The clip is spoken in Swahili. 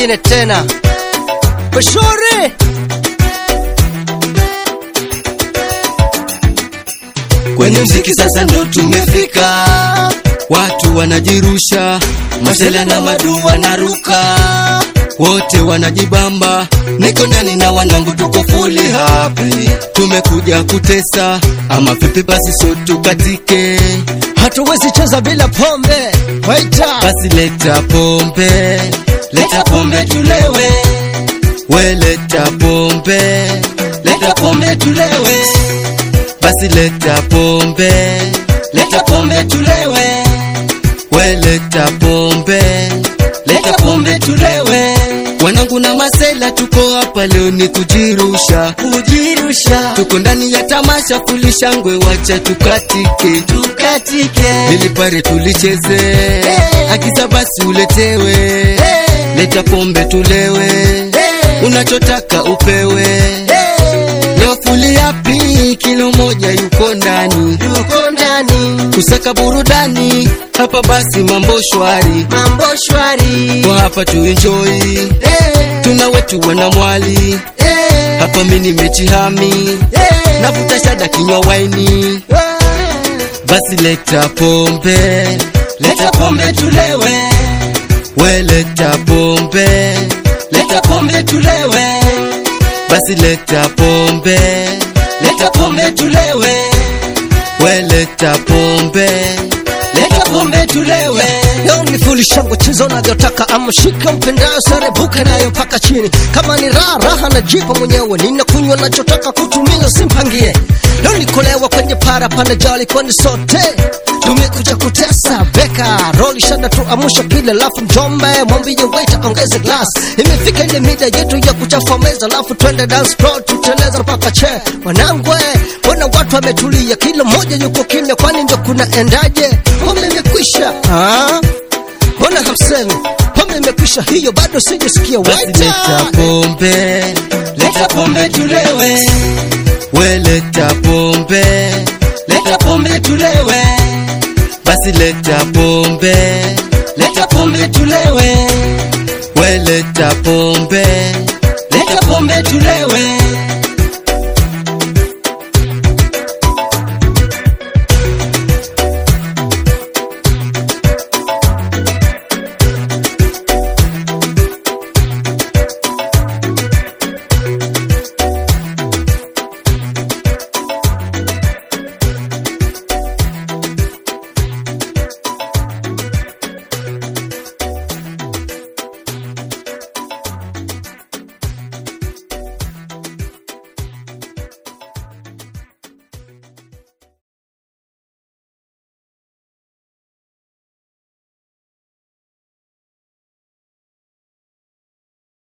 nyingine tena. Bashore kwenye mziki sasa ndo tumefika, watu wanajirusha, masela na madu wanaruka, wote wanajibamba, niko ndani na wanangu tuko fully happy. Tumekuja kutesa ama vipi? Basi so tukatike, hatuwezi cheza bila pombe. Waita basi leta pombe, leta pombe tulewe, we leta pombe, leta pombe tulewe, basi leta pombe, leta pombe tulewe, we leta pombe, leta pombe tulewe. Wanangu na masela tuko hapa leo ni kujirusha, kujirusha. Tuko ndani ya tamasha kulishangwe, wacha tukatike, tukatike. Ili pare tulicheze, agiza basi uletewe, leta pombe tulewe, unachotaka upewe. Leo fully happy, kilo moja yuko ndani, yuko ndani. Kusaka burudani, hapa basi mambo shwari, mambo shwari. Kwa hapa tu enjoy, tuna wetu wana mwali, hapa mimi nimechihami, navuta shada kinywa waini. Basi leta pombe, leta pombe tulewe, we leta pombe, leta pombe tulewe, basi leta pombe, leta pombe tulewe, we leta pombe, leta pombe tulewe. leo ni fully shangwe, cheza unavyotaka, ama shika mpendayo, serebuka nayo mpaka chini. Kama ni raha na jipa mwenyewe, ninakunywa nachotaka kutumia, simpangie. Leo nikolewa kwenye para pande jali, kwani sote tumekuja kutesa. Beka roli shada tu amusha kile, lafu njombe mwambie waiter ongeze glass. Imefika ile mida yetu ya kuchafua meza, lafu twende dance floor tuteleza mpaka che. Wanangwe wana watu wametulia, kila mmoja yuko kimya, kwani ndio kuna endaje? Pombe imekwisha, mbona hamsemi? Pombe imekwisha, hiyo bado sijasikia. Basi leta pombe, leta pombe tulewe, we leta pombe, leta pombe tulewe, basi leta pombe, leta pombe tulewe, we leta pombe, leta pombe tulewe.